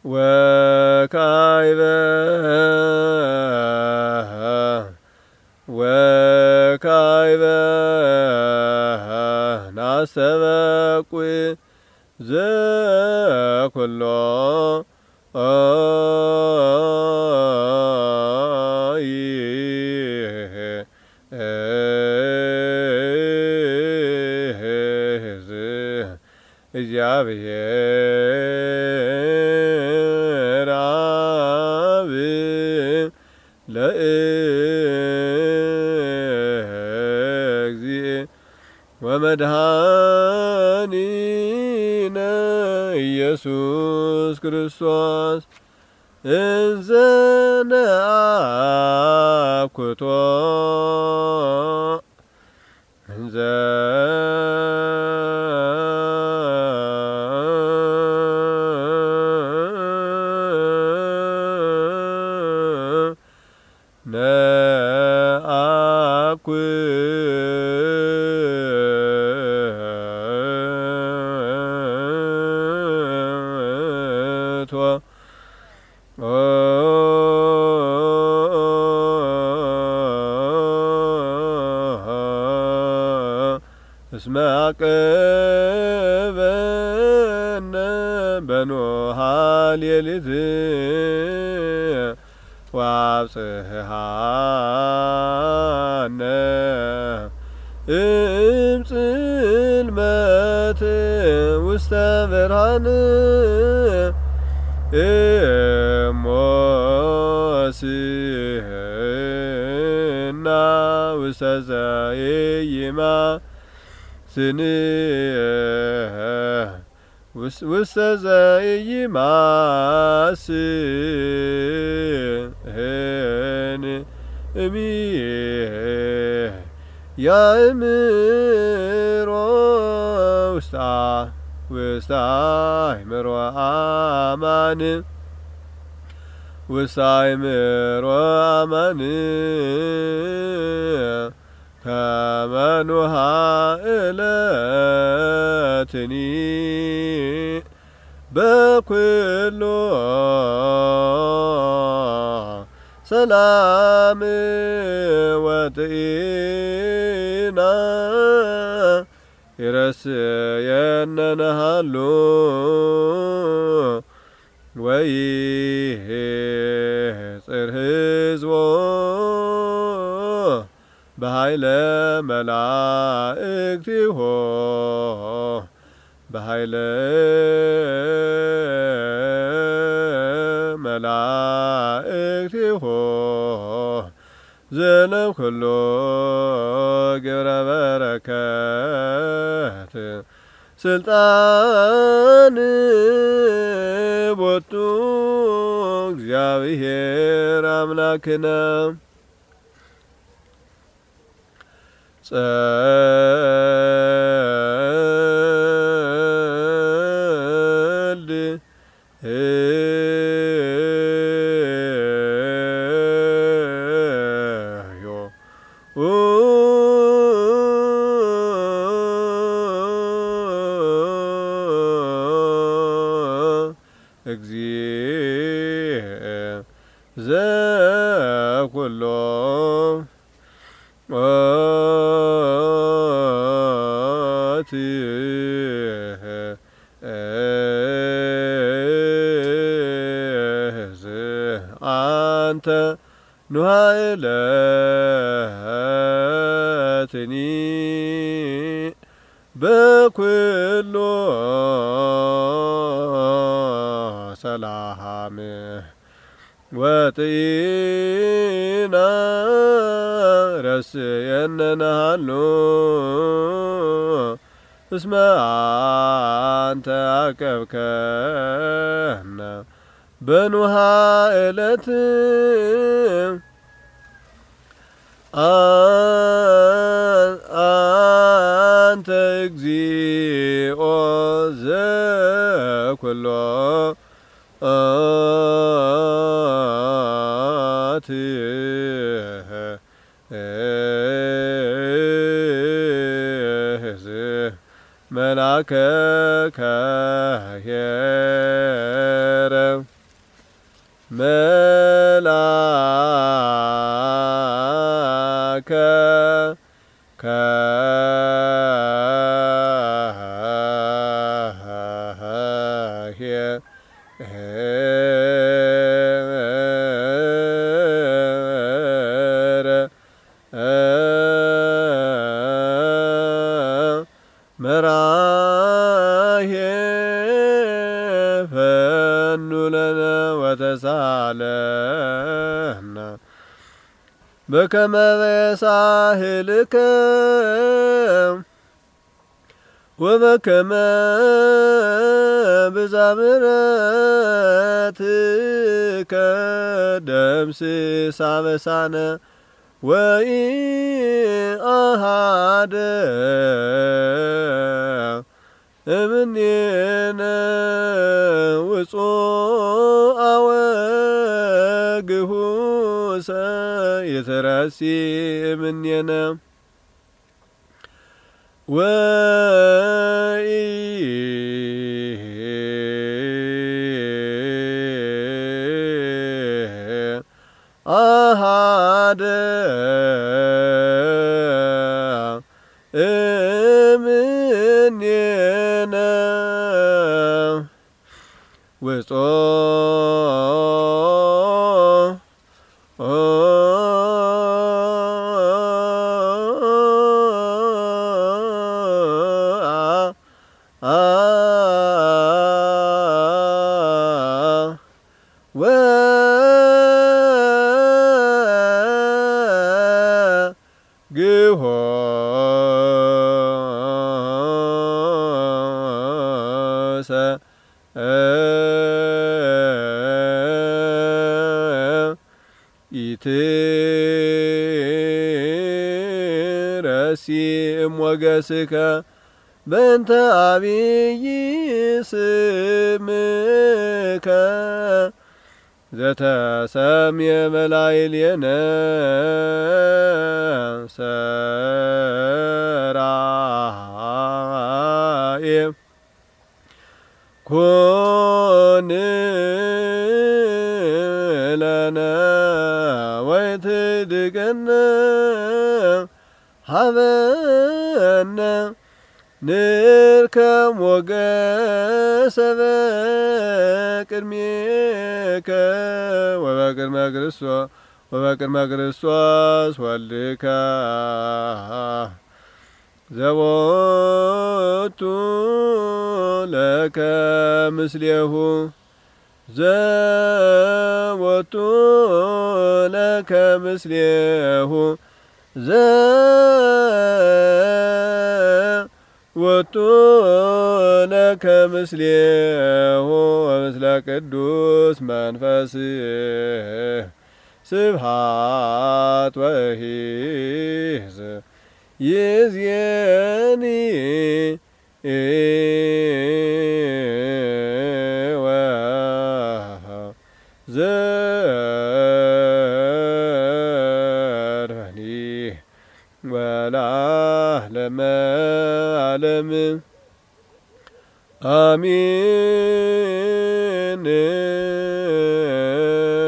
ወካይበ ናስተበቁ ዘኩሎ እግዚአብሔር አብ ለእግዚእ ወመድኃኒነ ኢየሱስ ክርስቶስ እንዘ ነአኩቶ እንዘ ነአኩቶ እስመ አቀበነ በኖሃ ሌሊት ወአብጽሐነ እምጽልመት ውስተ ብርሃን እሞስና ውስተ ውስተ ዘይማስን ያእምሮ ውስተ አእምሮ አማን ውስተ አእምሮ አማን ከመ ኖኃ ዕለትኒ በኩሉ ሰላም ወጥኢና ይረስየነ ነሃሉ ወይጽር ሕዝቦ በኃይለ መላእክቲሆ በኃይለ መላእክቲሆ ዘለኩሎ ግብረ በረከት ስልጣን ቦቱ እግዚአብሔር አምላክነ ጸልድ እግዚእ ዘኩሎ አንተ ኖኃ ዕለትኒ በኩሉ ሰላም ወጥኢና ረስየነ ነሃሉ እስመ አንተ አቀብከነ በኖኃ ዕለት አንተ እግዚኦ ዘኩሎ መላከ ከሄረ መራሄ ፈኑ ለነ ወተሳለነ በከመ በሳህልከ ወበከመ ብዛት ምሕረትከ ደምስስ አበሳነ ወኢአሐደ እምኔነ ውጹአ ወግሁሰ ይትረሲ እምኔነ አሐደ እምኔነ ግሖሰ ኢትረሲ እምወገስከ በእንተ አብይ ስምከ ዘተሰምየ በላዕሌነ ሰራየ ኩን ለነ ወይትድገነ ሀበነ ንርከብ ሞገሰ በቅድሜከ ወበቅድመ ክርስቶስ ወልድከ ዘቦቱ ለከ ምስሌሁ ዘቦቱ ለከ ምስሌሁ ወቱ ለከ ምስሌሁ ወምስለ ቅዱስ መንፈስ ስብሐት ወሂዝ ይእዜኒ ወዘርፈኒ ወለዓለመ ዓለም አሜን።